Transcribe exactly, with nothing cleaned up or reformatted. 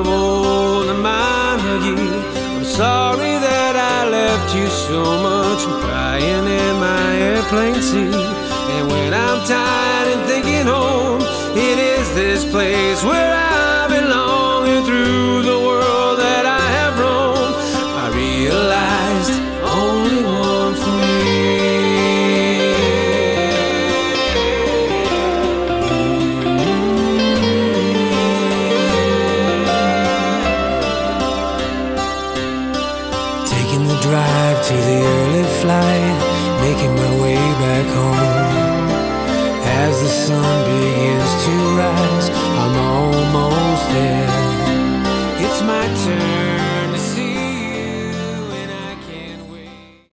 trouble in mind of you. I'm sorry that I left you so much. I'm crying in my airplane seat. And when I'm tired and thinking home, it is this place where I belong. And through the world that I have roamed, I realized only one for me. Taking the drive to the early flight, making my way back home. As the sun begins to rise, I'm almost there. It's my turn